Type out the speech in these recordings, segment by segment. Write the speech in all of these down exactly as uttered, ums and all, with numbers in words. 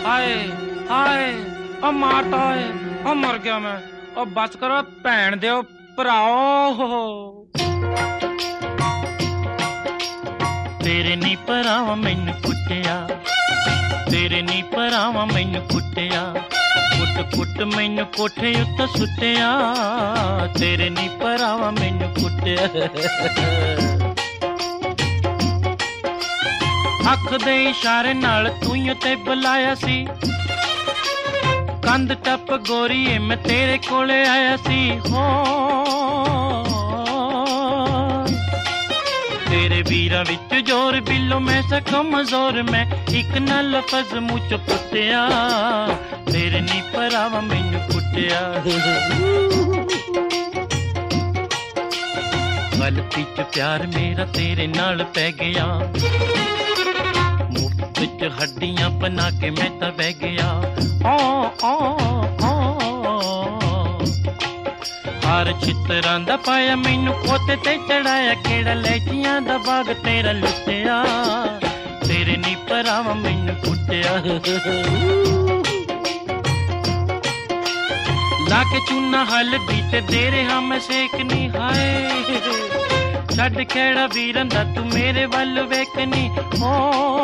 हाय हाय ओ मारता है ओ मर गया मैं ओ बस करो भैन दियो भराओ तेरे नी भरावा मैनू कुटिया तेरे नी भरावा मैनू कुटिया कुट कुट मैनू कोठे उत्ते सुटिया तेरे नी भरावा मैनू कुटिया अख दे इशारे नाल तूं ते बुलाया सी कंध टप गोरीए मैं तेरे कोले आया सी हो तेरे वीरा विच जोर बिलो मैं सको मजोर मैं एक न लफज मुँह चो पुटिया तेरे नी भरावा मैनू कुटिया गलती च प्यार मेरा तेरे नाल पै गया मुफ्त हड्डियां बना के मैं तो बह गया ओ ओ ओ हर चित्तरां दा पाया मैनू कोते ते चढ़ाया केड़ा लैचियां दा बाग तेरा लुटिया तेरे नी भरावा मैनू कुटिया लाके चूना हल्दी ते देरे हाँ मैं सेकनी हाय छड़ खेड़ा वीरन दा तू मेरे वल वेखनी हो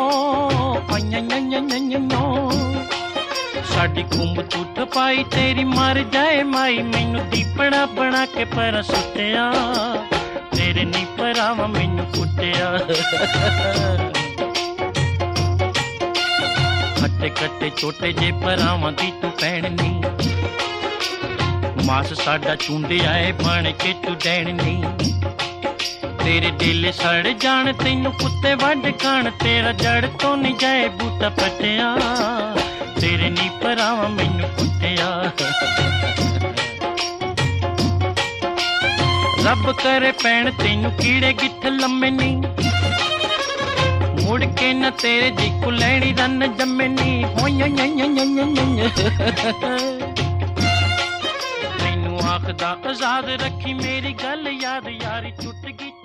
साडी कुंभ टूट पाई तेरी मर जाए माई मैनू दीपड़ा बना के पर सुटिया तेरे नी भरावा मैनू कुटिया खट्टे खट्टे छोटे जे भरावां दी तू भैन नी मास साडा चूंडे आए बन के तू डैन नी तेरे दिल सड़ जान तेनू कुत्ते वड खान तेरा जड़ तो नहीं जाए बूटा पटिया तेरे नी भरावा मैनू कुटिया रब करे पैण तेनू कीड़े गिठ लम्मे नी मुड़ के न तेरे जिकू लैनी रन जम्मे नी तेनू आखदा आजाद रखी मेरी गल याद यारी टुट गई